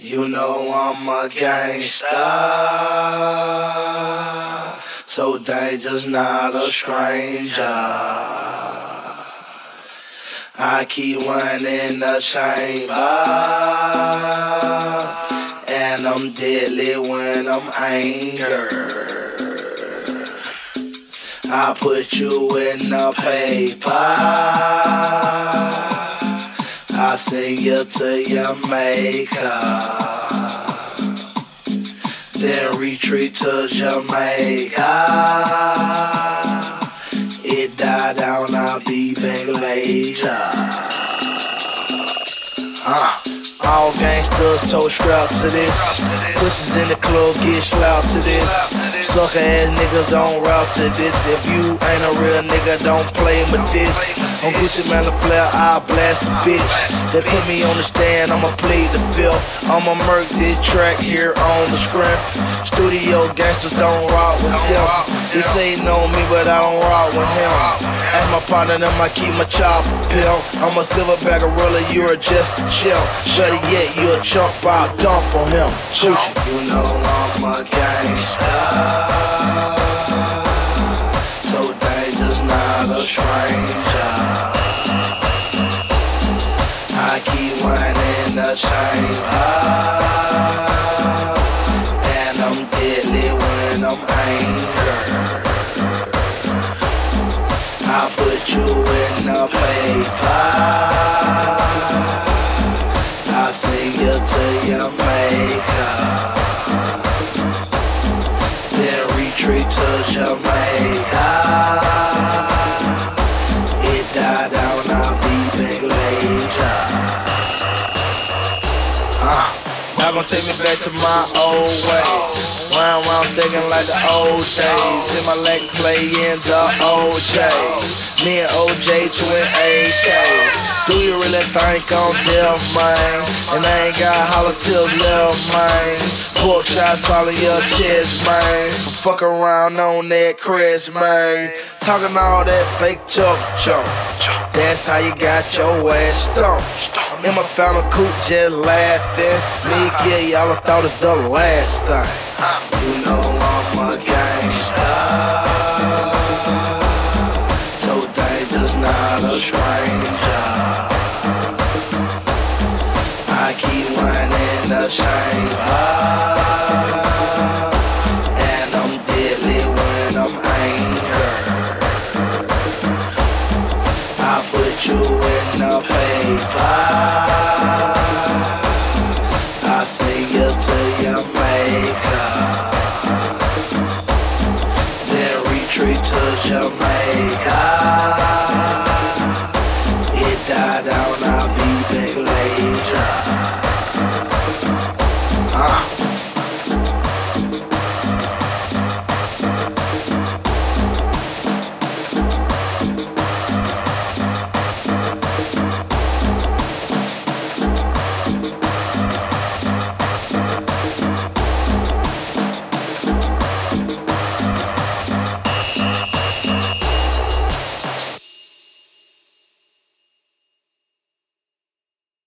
You know I'm a gangsta, so dangerous, not a stranger. I keep one in the chamber, and I'm deadly when I'm angry. I put you in the paper, I sing you to your maker, then retreat to Jamaica. It died down, I'll be back later. All gangsters so strapped to this. Pussies in the club get slapped to this. Sucker ass niggas don't rap to this. If you ain't a real nigga, don't play with this. On Gucci Mane Flair, I'll blast the bitch. They put me on the stand, I'ma plead the fifth. I'ma murk this track here on the screen. Studio gangsters don't rock with them. They say he know me, but I don't rock with him. As my partner, them I keep my chopper pill. I'm a silverback gorilla, you're just a chill. Better yet, you a chump, I'll dump on him. Shoot you. You know I'm a gangster, so dangerous, not a stranger. I keep one in the chamber, and I'm deadly when I'm angry. I put you in the paper, I sing you to your maker, then retreat to Jamaica. It died down, I'll be back later. Y'all gon' take me back to my old way. Round thinking like the old days. In my leg playing the OJ. Me and OJ twin AK. Do you really think I'm deaf, man? And I ain't got hollow tips left, man. Pork shots all in your chest, man. Fuck around on that crest, man. Talking all that fake chump. That's how you got your ass stumped. In my fountain coupe just laughing. Me and y'all I thought it's the last thing. You know I'm a gangster, so dangerous, not a stranger. I keep one in the chamber,